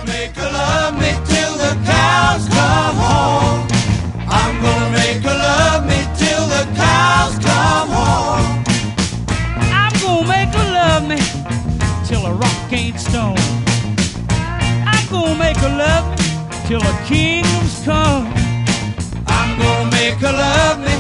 make her love me till the cows come home. I'm gonna make her love me till the cows come home. I'm gonna make her love me till a rock ain't stone. I'm gonna make her love me till her kingdoms come. I'm gonna make her love me